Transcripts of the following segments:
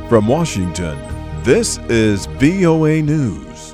From Washington, this is VOA News.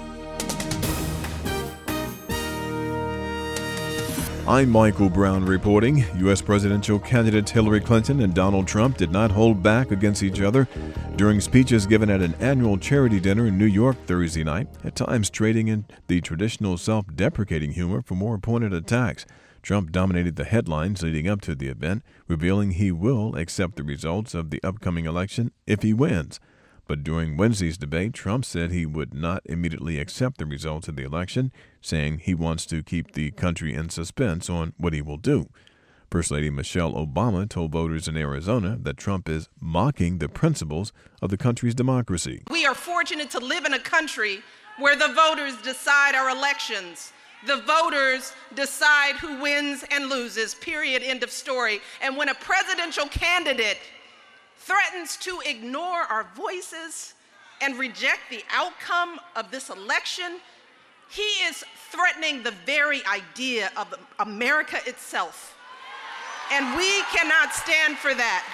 I'm Michael Brown reporting. U.S. presidential candidates Hillary Clinton and Donald Trump did not hold back against each other during speeches given at an annual charity dinner in New York Thursday night, at times trading in the traditional self-deprecating humor for more pointed attacks. Trump dominated the headlines leading up to the event, revealing he will accept the results of the upcoming election if he wins. But during Wednesday's debate, Trump said he would not immediately accept the results of the election, saying he wants to keep the country in suspense on what he will do. First Lady Michelle Obama told voters in Arizona that Trump is mocking the principles of the country's democracy. We are fortunate to live in a country where the voters decide our elections. The voters decide who wins and loses, period, end of story. And when a presidential candidate threatens to ignore our voices and reject the outcome of this election, he is threatening the very idea of America itself. And we cannot stand for that.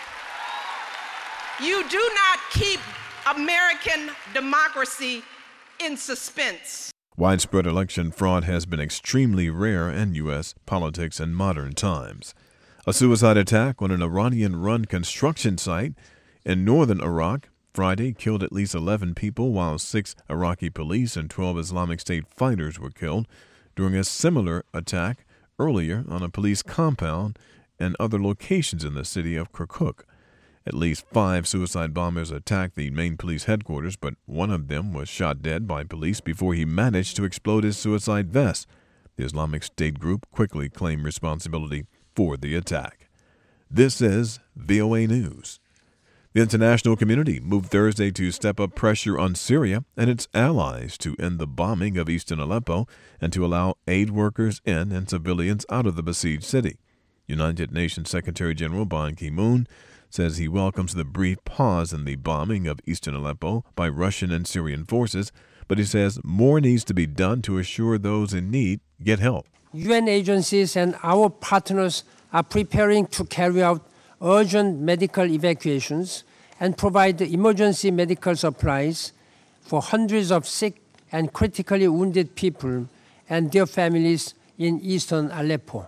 You do not keep American democracy in suspense. Widespread election fraud has been extremely rare in U.S. politics in modern times. A suicide attack on an Iranian-run construction site in northern Iraq Friday killed at least 11 people, while 6 Iraqi police and 12 Islamic State fighters were killed during a similar attack earlier on a police compound and other locations in the city of Kirkuk. At least 5 suicide bombers attacked the main police headquarters, but one of them was shot dead by police before he managed to explode his suicide vest. The Islamic State group quickly claimed responsibility for the attack. This is VOA News. The international community moved Thursday to step up pressure on Syria and its allies to end the bombing of eastern Aleppo and to allow aid workers in and civilians out of the besieged city. United Nations Secretary General Ban Ki-moon says he welcomes the brief pause in the bombing of eastern Aleppo by Russian and Syrian forces, but he says more needs to be done to assure those in need get help. UN agencies and our partners are preparing to carry out urgent medical evacuations and provide emergency medical supplies for hundreds of sick and critically wounded people and their families in eastern Aleppo.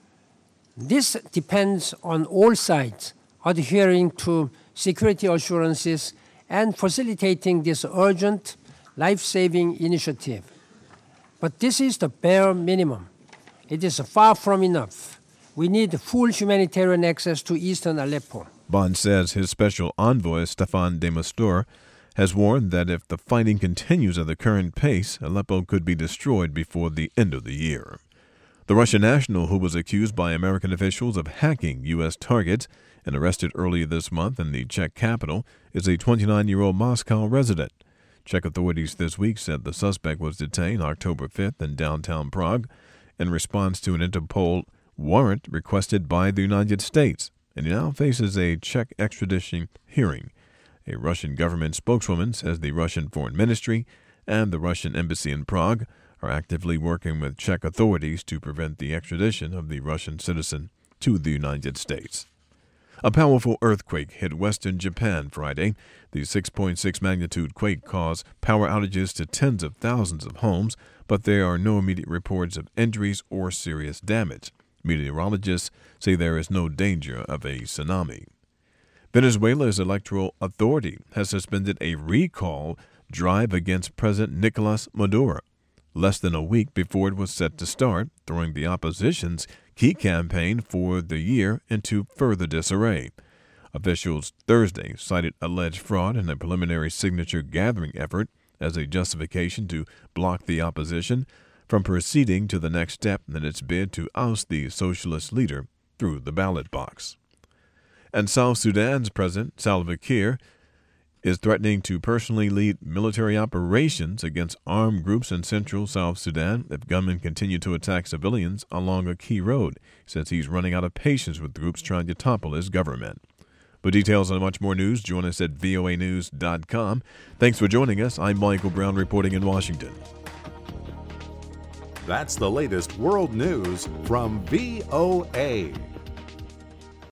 This depends on all sides adhering to security assurances and facilitating this urgent, life-saving initiative. But this is the bare minimum. It is far from enough. We need full humanitarian access to eastern Aleppo. Ban says his special envoy, Staffan de Mistura, has warned that if the fighting continues at the current pace, Aleppo could be destroyed before the end of the year. The Russian national, who was accused by American officials of hacking U.S. targets and arrested earlier this month in the Czech capital, is a 29-year-old Moscow resident. Czech authorities this week said the suspect was detained October 5th in downtown Prague in response to an Interpol warrant requested by the United States, and he now faces a Czech extradition hearing. A Russian government spokeswoman says the Russian Foreign Ministry and the Russian Embassy in Prague are actively working with Czech authorities to prevent the extradition of the Russian citizen to the United States. A powerful earthquake hit western Japan Friday. The 6.6 magnitude quake caused power outages to tens of thousands of homes, but there are no immediate reports of injuries or serious damage. Meteorologists say there is no danger of a tsunami. Venezuela's electoral authority has suspended a recall drive against President Nicolas Maduro less than a week before it was set to start, throwing the opposition's key campaign for the year into further disarray. Officials Thursday cited alleged fraud in a preliminary signature gathering effort as a justification to block the opposition from proceeding to the next step in its bid to oust the socialist leader through the ballot box. And South Sudan's President Salva Kiir is threatening to personally lead military operations against armed groups in central South Sudan if gunmen continue to attack civilians along a key road. He says he's running out of patience with groups trying to topple his government. For details on much more news, join us at voanews.com. Thanks for joining us. I'm Michael Brown reporting in Washington. That's the latest world news from VOA.